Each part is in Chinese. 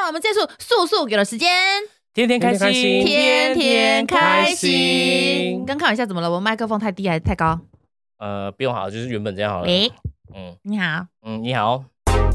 了我们这次速速给了时间， 天天开心， 天天开心。刚看一下怎么了？我麦克风太低还是太高？ 不用好，就是原本这样好了。 你好， 你好。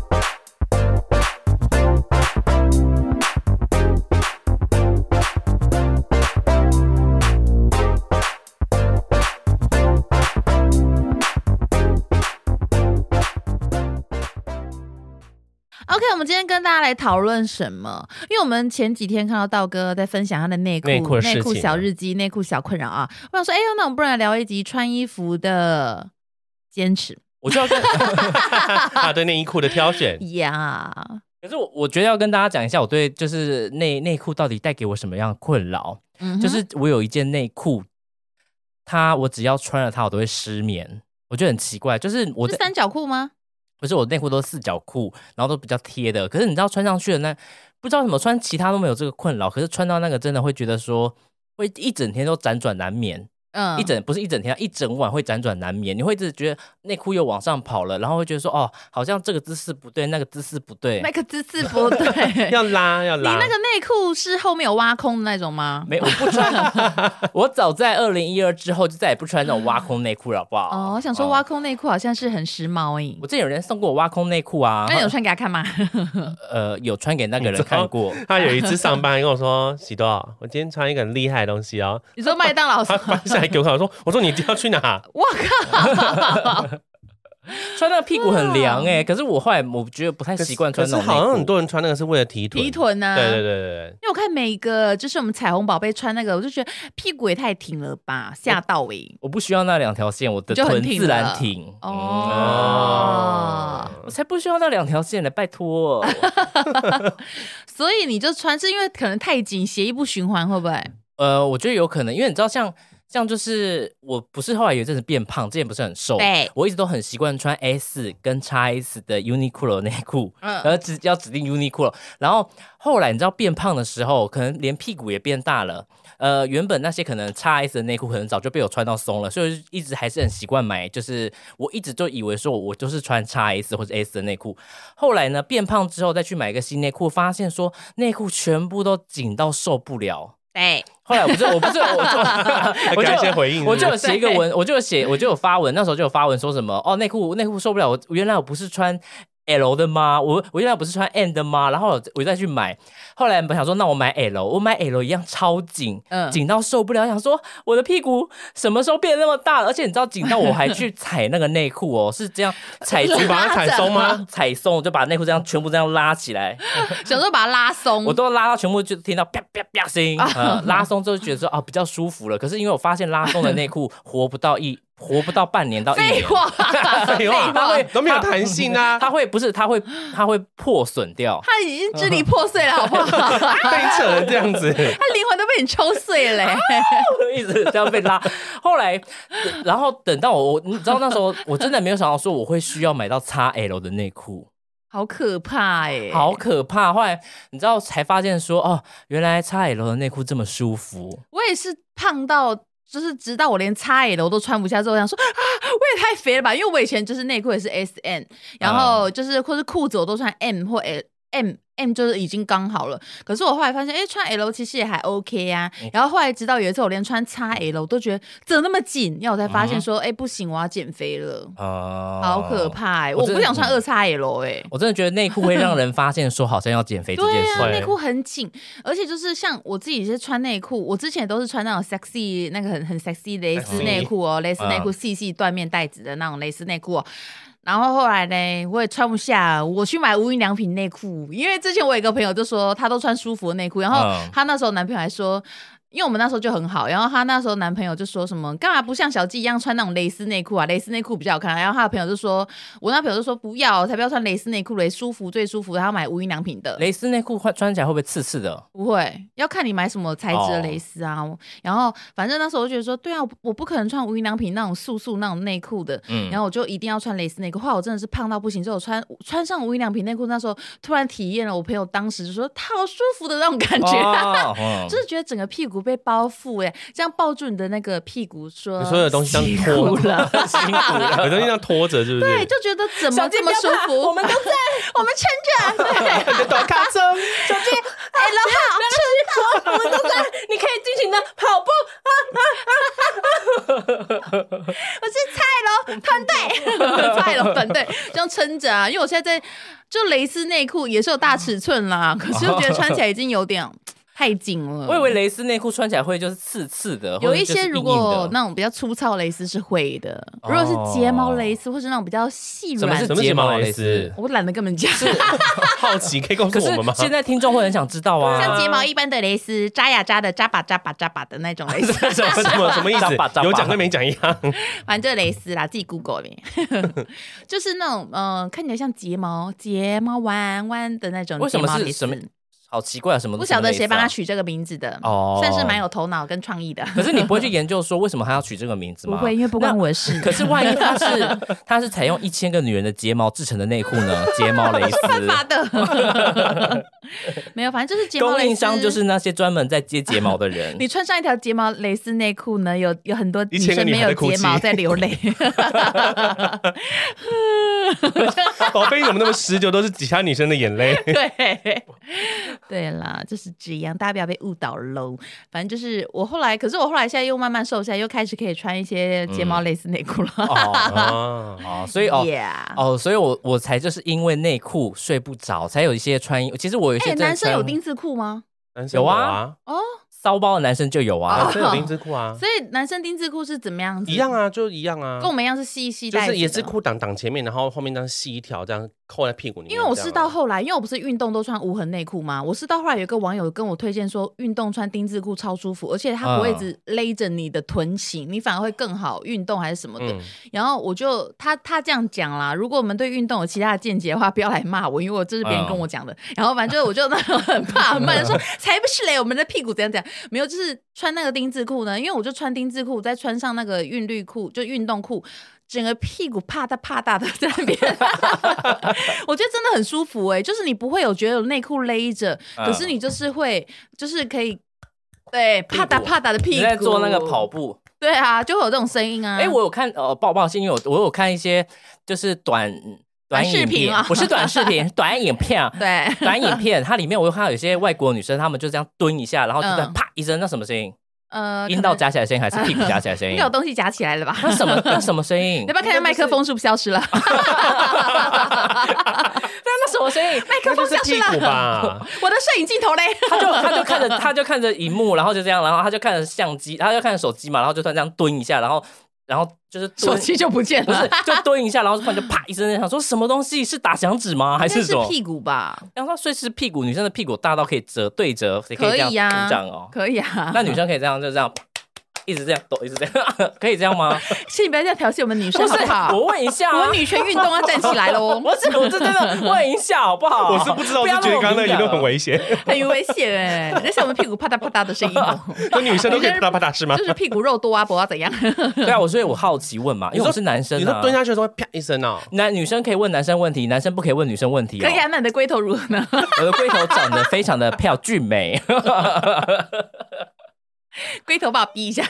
OK， 我们今天跟大家来讨论什么？因为我们前几天看到道哥在分享他的内裤小日记、内裤小困扰啊，我想说，那我们不然来聊一集穿衣服的坚持。 我就要跟他对内衣裤的挑选呀。 可是我觉得要跟大家讲一下，我对就是内裤到底带给我什么样的困扰。就是我有一件内裤，我只要穿了它，我都会失眠。我觉得很奇怪，就是我是三角裤吗？ 不是，我内裤都是四角裤，然后都比较贴的。可是你知道穿上去的不知道怎么穿，其他都没有这个困扰。可是穿到那个真的会觉得说，会一整天都辗转难眠。不是一整天，一整晚会辗转难眠。你会一直觉得内裤又往上跑了，然后会觉得说，好像这个姿势不对，那个姿势不对， 那个姿势不对， 要拉。你那个内裤是后面有挖空的那种吗？ 没有，我不穿。我早在2012之后就再也不穿那种挖空内裤了，好不好？ 我想说挖空内裤好像是很时髦欸。 我之前有人送过我挖空内裤啊， 那你有穿给他看吗？ 有穿给那个人看过。 他有一次上班跟我说：“喜多，我今天穿一个很厉害的东西哦。” 你说麦当劳？ 他翻下来给我看，我说你要去哪？ 我靠！ 穿那个屁股很凉可是我后来我觉得不太习惯穿那种内裤。 好像很多人穿那个是为了提臀啊。 对。因为我看每一个就是我们彩虹宝贝穿那个，我就觉得屁股也太挺了吧，吓到我不需要那2条线，我的臀自然挺。我才不需要那2条线呢，拜托。 所以你就穿，是因为可能太紧，血液不循环，会不会？ 我觉得有可能，因为你知道像就是我不是后来有一阵子变胖，之前不是很瘦， 对， 我一直都很习惯穿 S 跟 XS 的 Uniqlo 内裤，然后要指定 Uniqlo， 然后后来你知道变胖的时候，可能连屁股也变大了，原本那些可能 XS 的内裤可能早就被我穿到松了，所以一直还是很习惯买，就是我一直就以为说我就是穿 XS 或者 S 的内裤，后来呢变胖之后再去买一个新内裤，发现说内裤全部都紧到受不了。 对， 后来我就改一些回应， 我就有写一个文，我就有发文，那时候就有发文说什么内裤受不了，原来我不是穿 L 的吗？我原来不是穿 M 的吗？然后我再去买，后来我想说，那我买 L， 我买 L 一样超紧，紧到受不了，想说我的屁股什么时候变得那么大了？而且你知道紧到我还去踩那个内裤是这样踩， 你把它踩松吗？ 踩松，我就把内裤这样全部这样拉起来， 想说把它拉松， 我都拉到全部就听到啪啪啪声音，拉松之后就觉得说比较舒服了。可是因为我发现拉松的内裤活不到半年到1年， 废话， 它都没有弹性啊！ 它会破损掉， 它已经支离破碎了，好不好？ 被你扯成这样子，它灵魂都被你抽碎了一直这样被拉。后来，然后等到你知道那时候我真的没有想到说我会需要买到 XL 的内裤。 好可怕好可怕！后来你知道才发现说原来 XL 的内裤这么舒服。 我也是胖到，就是直到我连 XL 都穿不下之后，我想说我也太肥了吧！因为我以前就是内裤也是 SM， 然后就是或是裤子我都穿 M 或 M 就是已经刚好了。可是我后来发现，穿 L 其实也还 OK 啊。然后后来直到有一次我连穿 XL 都觉得怎么那么紧，然后我才发现说，不行，我要减肥了。好可怕我不想穿2XL 我真的觉得内裤会让人发现说好像要减肥这件事。 对啊，内裤很紧，而且就是像我自己是穿内裤，我之前都是穿那种 sexy 那个很 sexy 蕾丝内裤蕾丝内裤细细缎面带子的那种蕾丝内裤然后后来呢，我也穿不下，我去买无印良品内裤，因为之前我有一个朋友就说他都穿舒服的内裤，然后他那时候男朋友还说，因为我们那时候就很好，然后他那时候男朋友就说什么干嘛不像小纪一样穿那种蕾丝内裤啊，蕾丝内裤比较好看，然后他的朋友就说，我那朋友就说不要，才不要穿蕾丝内裤嘞，舒服最舒服，他要买无印良品的蕾丝内裤，穿起来会不会刺刺的？ 不会，要看你买什么材质的蕾丝啊。然后反正那时候我就觉得说，对啊，我不可能穿无印良品那种素那种内裤的，然后我就一定要穿蕾丝内裤。后来我真的是胖到不行，之后我穿上无印良品内裤，那时候突然体验了我朋友当时就说他好舒服的那种感觉，就是觉得整个屁股被包覆这样抱住你的那个屁股说， 你说有东西这样拖了，辛苦了，有东西这样拖着，是不是？ 对，就觉得怎么这么舒服？ 我们都在， 我们撑着，对， 短卡车， 小姐蔡龙团队，蔡龙团队这样撑着啊，因为我现在在就蕾丝内裤也是有大尺寸啦，可是我觉得穿起来已经有点太紧了。 我以为蕾丝内裤穿起来会就是刺刺的， 有一些硬硬的如果那种比较粗糙蕾丝是会的，如果是睫毛蕾丝或是那种比较细软， 什么是睫毛蕾丝？ 我懒得跟你们讲。 好奇可以告诉我们吗？ 现在听众会很想知道啊。 像睫毛一般的蕾丝，扎呀扎的，扎吧扎吧扎吧的那种蕾丝。 什么意思？有讲跟没讲一样。 反正就是蕾丝啦，自己 Google 呗。就是那种看起来像睫毛弯弯的那种睫毛蕾丝。 好奇怪啊，什么不晓得谁帮他取这个名字的哦，算是蛮有头脑跟创意的。 可是你不会去研究说为什么他要取这个名字吗？ 不会，因为不关我的事。 可是万一他是采用1000个女人的睫毛制成的内裤呢？睫毛蕾丝， 犯法的。没有，反正就是睫毛蕾丝。 供应商就是那些专门在接睫毛的人。 你穿上一条睫毛蕾丝内裤呢，有很多女生没有睫毛在流泪。 宝贝，怎么那么持久？都是其他女生的眼泪。 对啦，就是这样，大家不要被误导喽。反正就是我后来现在又慢慢瘦下来，又开始可以穿一些睫毛蕾丝内裤了。 所以所以我才就是因为内裤睡不着，才有一些穿衣。其实我有一些男生有丁字裤吗？ 有啊，骚包的男生就有啊， 男生有丁字裤啊， 所以男生丁字裤是怎么样子？ 一样啊，就一样啊， 跟我们一样是细细带子的， 就是也是裤挡前面，然后后面这样细一条，这样扣在屁股里面。 因为我是到后来，因为我不是运动都穿无痕内裤吗？我是到后来有一个网友跟我推荐说，运动穿丁字裤超舒服，而且它不会一直勒着你的臀型，你反而会更好运动还是什么的。然后我就他这样讲啦，如果我们对运动有其他的见解的话，不要来骂我，因为我这是别人跟我讲的。然后反正我就那种很怕很慢说，才不是嘞，我们的屁股怎样怎样，没有，就是穿那个丁字裤呢，因为我就穿丁字裤，再穿上那个韵律裤，就运动裤。整个屁股啪嗒啪嗒的在那边，我觉得真的很舒服就是你不会有觉得有内裤勒着，可是你就是会，就是可以，对，啪嗒啪嗒的屁股。 你在做那个跑步， 对啊，就会有这种声音啊。 我有看不好意思，因为我有看一些就是短视频啊， 不是短视频，短影片， 对， 短影片，它里面我有看到有些外国女生，她们就这样蹲一下，然后就在啪一声，那什么声音？阴道夹起来的声音还是屁股夹起来的声音？ 应该有东西夹起来了吧？ 那什么声音？ 要不要看下麦克风是不是消失了？ 那什么声音？ 麦克风消失了吧？ 我的摄影镜头嘞？ 他就看着荧幕，然后就这样，然后他就看着相机，他就看着手机嘛，然后就突然这样蹲一下，然后就是手机就不见了， 不是就蹲一下，然后突然就啪一声，想说什么东西是打响指吗？还是什么？ 是屁股吧？ 然后所以是屁股，女生的屁股大到可以对折，可以这样鼓掌哦， 可以啊。 那女生可以这样就这样。一直这样抖，一直这样，可以这样吗？ 请你不要这样调戏我们女生好不好？ 我问一下， 我们女权运动要站起来喽！ 我是真的问一下好不好？ 我是不知道，我是觉得刚刚那言论很危险， 很危险那像我们屁股啪嗒啪嗒的声音哦。 那女生都可以啪嗒啪嗒是吗？ 就是屁股肉多啊，不知道怎样。 对啊，所以我好奇问嘛，因为我是男生， 你说蹲下去的时候会啪一声哦。 女生可以问男生问题，男生不可以问女生问题。 可以啊，那你的龟头如何呢？ 我的龟头长得非常的俊美。 龟头帮我逼一下。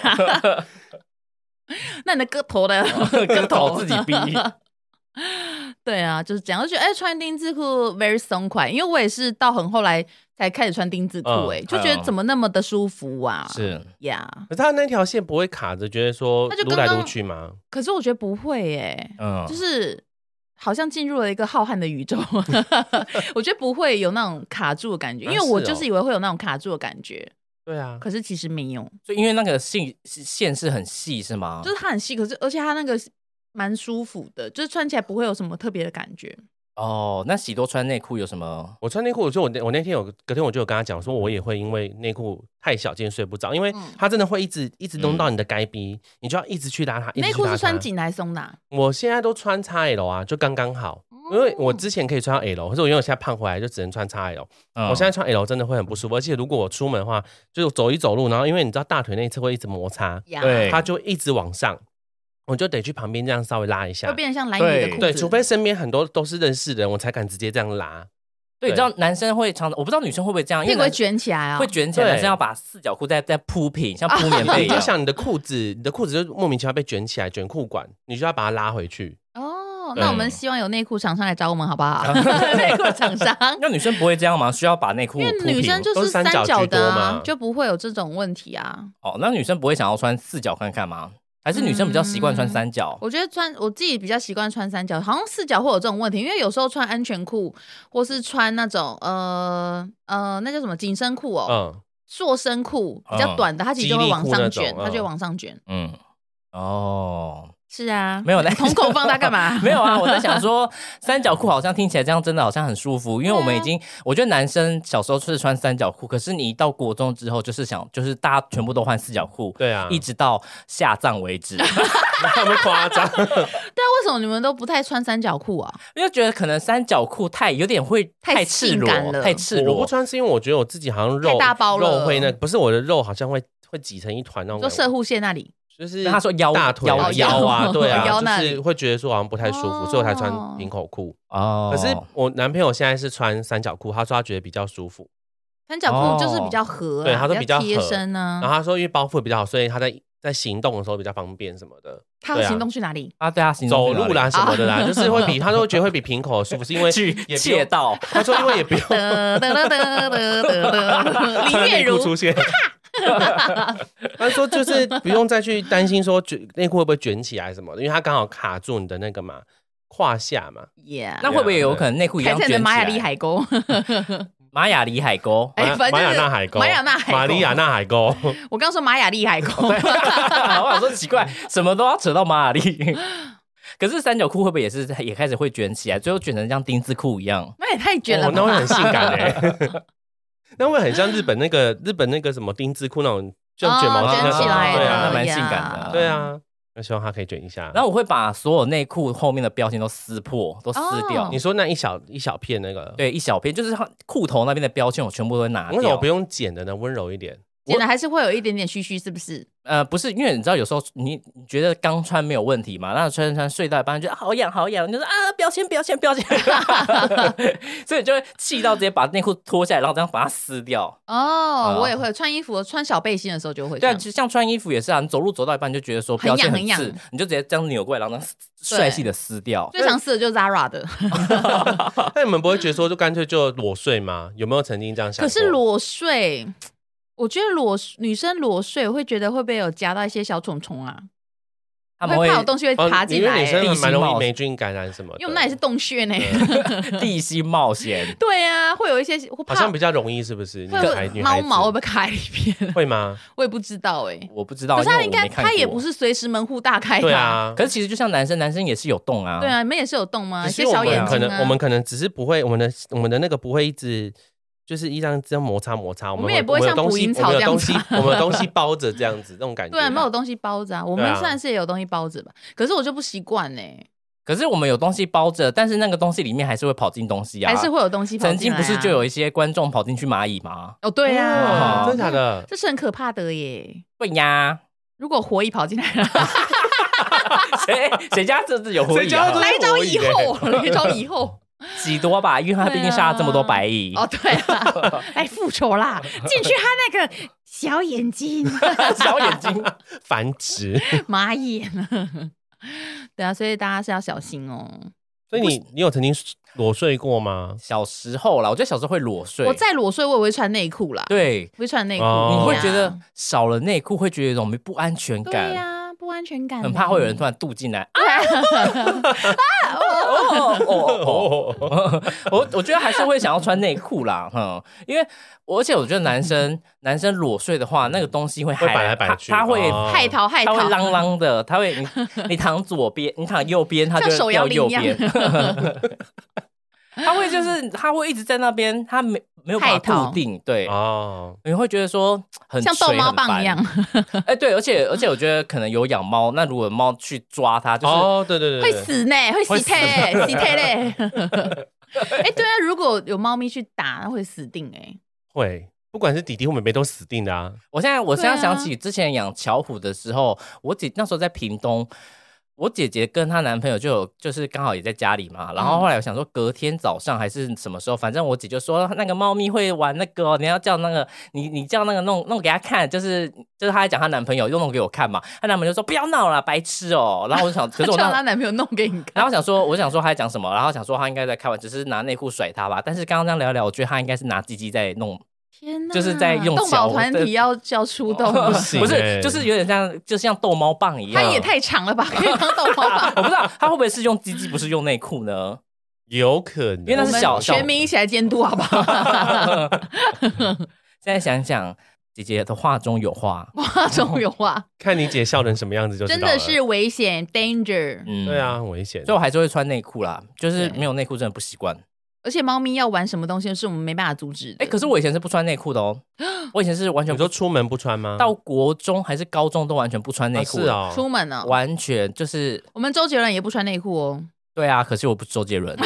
那你的割头自己逼。 对啊，就是这样。我觉得穿丁字裤 very 松快，因为我也是到很后来才开始穿丁字裤就觉得怎么那么的舒服啊。 是呀， 可是他那条线不会卡着，觉得说撸来撸去吗？ 可是我觉得不会就是好像进入了一个浩瀚的宇宙。我觉得不会有那种卡住的感觉，因为我就是以为会有那种卡住的感觉。 对啊， 可是其实没有， 所以因为那个线是很细是吗？ 就是它很细，可是而且它那个蛮舒服的，就是穿起来不会有什么特别的感觉。 那喜多穿内裤有什么？ 我穿内裤，我那天隔天我就有跟他讲说，我也会因为内裤太小件睡不着，因为它真的会一直弄到你的该逼，你就要一直去拉它。 内裤是穿紧还是松的？ 我现在都穿 XL 啊，就刚刚好。因为我之前可以穿到 L， 可是我因为我现在胖回来就只能穿 XL。我现在穿 L 真的会很不舒服，而且如果我出门的话，就走路，然后因为你知道大腿内侧会一直摩擦， 对， 它就一直往上，我就得去旁边这样稍微拉一下， 会变成像蓝雨的裤子。 对，除非身边很多都是认识的人，我才敢直接这样拉。 对，你知道男生会常，我不知道女生会不会这样， 屁股会卷起来啊， 会卷起来，男生要把四角裤再铺平，像铺棉被一样。 你就想你的裤子就莫名其妙被卷起来，卷裤管，你就要把它拉回去。 那我们希望有内裤厂商来找我们好不好？内裤厂商。 那女生不会这样吗？需要把内裤铺平？ 因为女生就是三角的就不会有这种问题啊。 那女生不会想要穿四角看看吗？ 还是女生比较习惯穿三角？ 我觉得我自己比较习惯穿三角，好像四角会有这种问题，因为有时候穿安全裤或是穿那种那叫什么紧身裤塑身裤比较短的，它其实就会往上卷，它就会往上卷。是啊， 没有瞳孔放大干嘛？ 没有啊，我在想说三角裤好像听起来这样真的好像很舒服，因为我们我觉得男生小时候是穿三角裤，可是你一到国中之后就是大家全部都换四角裤， 对啊， 一直到下葬为止。 那么夸张？对啊， 为什么你们都不太穿三角裤啊？ 因为觉得可能三角裤有点会太赤裸了，太赤裸。 我不穿是因为我觉得我自己好像肉太大包了， 肉会不是我的肉好像会挤成一团那种。 就射护线那里。 就是他说大腿腰啊，对啊， 腰就是会觉得说好像不太舒服，所以我才穿平口裤。可是我男朋友现在是穿三角裤，他说他觉得比较舒服。 三角裤就是比较合， 对，他说比较贴身啊。 然后他说因为包覆比较好，所以他在行动的时候比较方便什么的。 他行动去哪里？ 对啊，行动走路啦什么的啦，就是会比他都觉得会比平口舒服，是因为去窃盗。 他说因为也不用林月如出现。他说就是不用再去担心说内裤会不会卷起来什么的，因为他刚好卡住你的那个嘛胯下嘛。 那会不会有可能内裤一样卷起来？ 玛雅丽海沟， 玛雅丽海沟， 玛雅纳海沟，玛丽亚纳海沟。 我刚说玛雅丽海沟， 我想说奇怪，什么都要扯到玛雅丽。可是三角裤会不会也开始会卷起来，最后卷成像丁字裤一样？ 那也太卷了吧， 那会很性感那会很像日本那个什么丁字裤那种像卷毛巾卷起来的， 对啊， 那蛮性感的。 对啊，那希望他可以卷一下。 然后我会把所有内裤后面的标签都撕破，都撕掉。 你说那一小片那个？ 对，一小片就是裤头那边的标签，我全部都会拿掉。 为什么不用剪的呢？温柔一点。 剪的还是会有一点点虚虚，是不是？ 不是，因为你知道有时候你觉得刚穿没有问题嘛，那穿睡到一半觉得好痒好痒，你就说标签，所以就会气到直接把内裤脱下来，然后这样把它撕掉。 我也会穿衣服，穿小背心的时候就会。 对，像穿衣服也是啊，你走路走到一半就觉得说标签很刺，你就直接这样扭过来，然后帅气的撕掉。 最常撕的就是 Zara 的。 那你们不会觉得说就干脆就裸睡吗？有没有曾经这样想过？ 可是裸睡。我觉得女生裸睡，我会觉得会不会有夹到一些小虫虫啊？他们会怕有东西会爬进来， 因为女生蛮容易霉菌感染什么的， 因为那也是洞穴呢。 地心冒险。 对啊，会有一些， 好像比较容易，是不是？ 猫毛会不会卡里边？ 会吗？ 我也不知道我不知道。 可是他应该，他也不是随时门户大开。 对啊。 可是其实就像男生也是有洞啊。 对啊，你们也是有洞吗？ 一些小眼睛啊。 我们可能只是不会，我们的那个不会一直。就是这样摩擦， 我们也不会像捕蝇草这样子， 我们有东西包着这样子，这种感觉。 对，没有东西包着啊，我们算是也有东西包着吧，可是我就不习惯呢。 可是我们有东西包着，但是那个东西里面还是会跑进东西啊， 还是会有东西跑进来。 曾经不是就有一些观众跑进去蚂蚁吗？ 对啊， 真的假的？ 这是很可怕的耶。 对呀， 如果火蚁跑进来了， 谁家这有火蚁啊？ 来一招以后。 几多吧，因为他毕竟杀了这么多白蚁。 对啊，来复仇啦！进去他那个小眼睛， 小眼睛繁殖马眼。对啊，所以大家是要小心哦。 所以你有曾经裸睡过吗？ 小时候啦，我觉得小时候会裸睡。 我在裸睡，我也会穿内裤啦。 对， 会穿内裤。 你会觉得少了内裤，会觉得有种不安全感。 对呀。不安全感， 很怕会有人突然渡进来。我觉得还是会想要穿内裤啦，因为而且我觉得男生裸睡的话，那个东西会摆来摆去， 他会害逃， 他会啷啷的，他会你躺左边，你躺右边，他就掉右边。他会一直在那边，他没有办法固定，对你会觉得说很像逗猫棒一样。 对，而且我觉得可能有养猫，那如果猫去抓它，就是对， 会死呢，会死退嘞。对啊，如果有猫咪去打，那会死定会，不管是弟弟或妹妹都死定的啊。 我现在想起之前养巧虎的时候，我姐那时候在屏东。我姐姐跟她男朋友就是刚好也在家里嘛，然后后来我想说隔天早上还是什么时候，反正我姐就说那个猫咪会玩那个，你要叫那个你叫那个弄给她看，就是她在讲她男朋友又弄给我看嘛，她男朋友就说不要闹了，白痴哦。然后我就想，可是我叫她男朋友弄给你看， 然后我想说她在讲什么，然后想说她应该在开玩笑，只是拿内裤甩她吧。但是刚刚这样聊聊，我觉得她应该是拿鸡鸡在弄。 天哪， 就是在用动保团体要出动， 不行， 不是，就是有点像逗猫棒一样。 它也太长了吧，可以当逗猫棒。 我不知道它会不会是用鸡鸡，不是用内裤呢？ 有可能， 因为那是小全民一起来监督，好不好？ 现在想想，姐姐的话中有话， 话中有话， 看你姐笑成什么样子就知道了。 真的是危险 danger。 对啊，很危险。 所以我还是会穿内裤啦，就是没有内裤真的不习惯。 而且猫咪要玩什么东西是我们没办法阻止的。 可是我以前是不穿内裤的哦，我以前是完全你说出门不穿吗？ 到国中还是高中都完全不穿内裤。 是哦， 出门呢， 完全就是我们周杰伦也不穿内裤哦。 对啊，可是我不是周杰伦。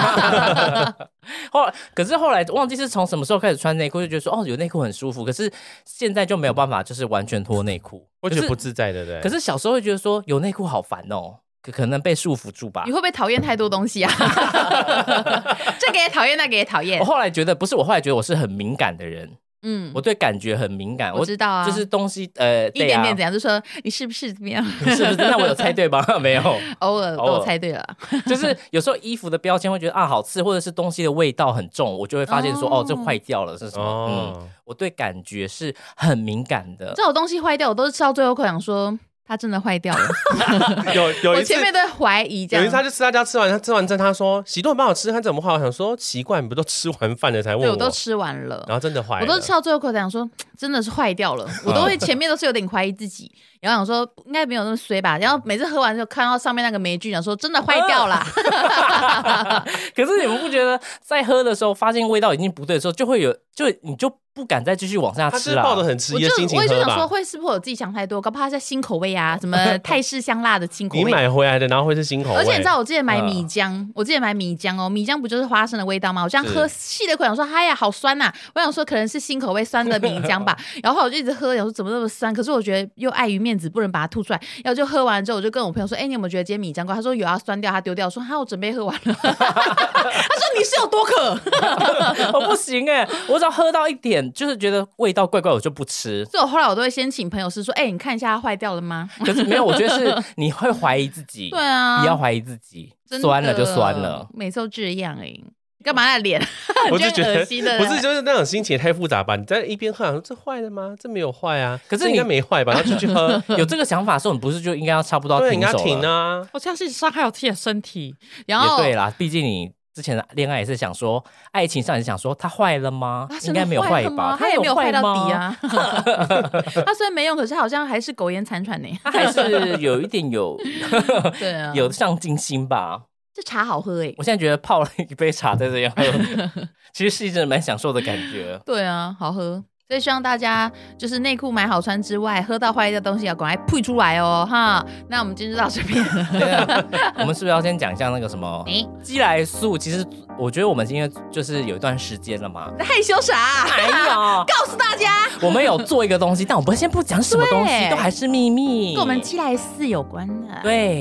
可是后来忘记是从什么时候开始穿内裤，就觉得说有内裤很舒服。可是现在就没有办法，就是完全脱内裤， 我觉得不自在的，对。 可是小时候会觉得说有内裤好烦哦，可能被束缚住吧。 你会不会讨厌太多东西啊？这个也讨厌，那个也讨厌。 我后来觉得不是，我后来觉得我是很敏感的人。我对感觉很敏感， 我知道啊， 就是东西一点点怎样，就说你是不是怎么样？ 是不是？那我有猜对吗？没有， 偶尔都有猜对了。 就是有时候衣服的标签会觉得好吃，或者是东西的味道很重，我就会发现说这坏掉了是什么？我对感觉是很敏感的。 这种东西坏掉，我都是吃到最后口想说。它真的坏掉了， 有我前面在怀疑这样。 有一次他就吃他家吃完，他吃完之后他说喜多很不好吃，他怎么坏？我想说奇怪，你不都吃完饭了才问我？ 对，我都吃完了， 然后真的坏了， 我都吃到最后口想说真的是坏掉了，我都会前面都是有点怀疑自己，然后想说应该没有那么衰吧，然后每次喝完就看到上面那个霉菌，想说真的坏掉了。 可是你们不觉得在喝的时候发现味道已经不对的时候，就会有你就不敢再继续往下吃了。 他是抱着很迟疑的心情喝吧。 我也就想说，会是不是我自己想太多？搞不好它是新口味啊，什么泰式香辣的新口味。 你买回来的，然后会是新口味。 而且你知道，我之前买米浆，米浆不就是花生的味道吗？我这样喝细的口想说，哎呀，好酸呐！我想说可能是新口味酸的米浆吧。然后我就一直喝，想说怎么那么酸？可是我觉得又碍于面子，不能把它吐出来。然后就喝完之后，我就跟我朋友说，你有没有觉得今天米浆怪？他说有，要酸掉，他丢掉。我说我准备喝完了。他说你是有多渴？ 我不行我只要喝到一点，就是觉得味道怪怪，我就不吃。 所以我后来我都会先请朋友是说，你看一下它坏掉了吗？ 可是没有，我觉得是你会怀疑自己。 对啊， 不要怀疑自己，酸了就酸了。 每次都这样你干嘛那脸？ 我就觉得恶心的， 不是，就是那种心情也太复杂吧？你在一边喝，说这坏了吗？这没有坏啊，可是应该没坏吧？然后就去喝， 有这个想法的时候，你不是就应该要差不多停手了？ 对，应该停啊！ 我这样是伤害我自己的身体。然后也对啦，毕竟你之前的恋爱也是想说，爱情上也是想说，它坏了吗？应该没有坏吧？ 它也没有坏到底啊。它虽然没用，可是好像还是苟延残喘呢。 它还是有一点对啊， 有上进心吧。 这茶好喝我现在觉得泡了一杯茶在这样喝，其实是一种蛮享受的感觉。 对啊，好喝。所以希望大家就是内裤买好穿之外，喝到坏的东西要赶快退出来哦哈。那我们今天就到这边了。 我们是不是要先讲一下那个什么鸡来素？其实我觉得我们今天就是有一段时间了嘛。 害羞啥？ 哎呀， 告诉大家， 我们有做一个东西，但我们先不讲什么东西，都还是秘密， 跟我们鸡来素有关的。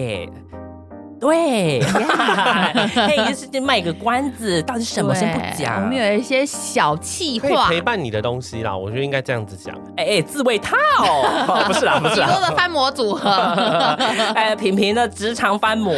对，就是卖个关子，到底什么先不讲。 我们有一些小气话， 可以陪伴你的东西啦，我觉得应该这样子讲。 自慰套，不是啦，不是啦， 许多的翻模组合， 平平的直肠翻模，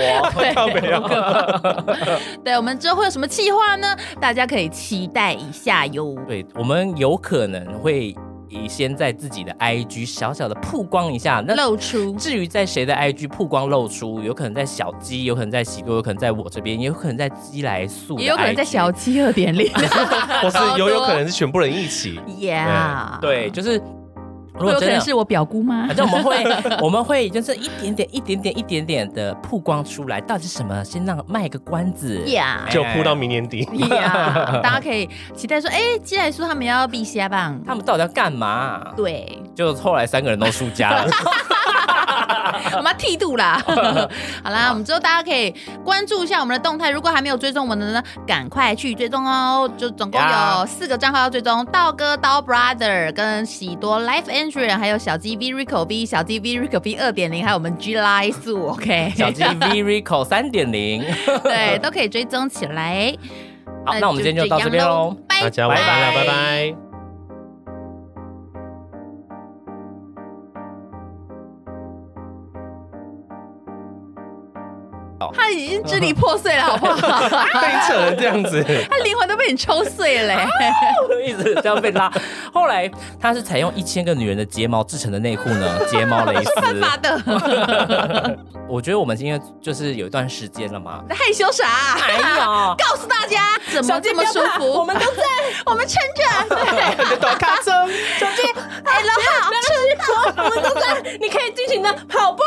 对，我们之后会有什么企划呢？大家可以期待一下哟。 对，我们有可能会先在自己的 IG 小小的曝光一下，那露出。 至于在谁的 IG 曝光露出，有可能在小鸡，有可能在喜多，有可能在我这边，也有可能在鸡来素， 也有可能在小鸡2.0， 或是有可能是全部人一起。 Yeah， 对，就是。 如果有可能是我表姑吗？ 反正我们会就是一点点的曝光出来，到底是什么？先让卖个关子， 就铺到明年底。 大家可以期待说，鸡来素他们要避虾棒， 他们到底要干嘛？ 对， 就后来3个人都输家了。 我们要剃度啦。好啦，我们之后大家可以关注一下我们的动态，如果还没有追踪我们的呢，赶快去追踪哦。就总共有4个账号要追踪，道哥刀 brother 跟喜多 life entry， 还有小鸡 v rico v 小鸡 v rico v 2.0，还有我们 G 来素 OK 小鸡 v rico 3.0， 对，都可以追踪起来。 好，那我们今天就到这边喽， 大家晚安了，拜拜。 他已经支离破碎了，好不好？ 被扯成这样子， 他灵魂都被你抽碎了、 一直这样被拉。后来他是采用1000个女人的睫毛制成的内裤呢，睫毛蕾丝。 犯法的。 我觉得我们今天就是有一段时间了嘛， 害羞啥？ 哎呦， 告诉大家怎么这么舒服？ 我们都在， 我们撑着。对， 短卡车， 手机，L 号， 我们都在，你可以尽情的跑步。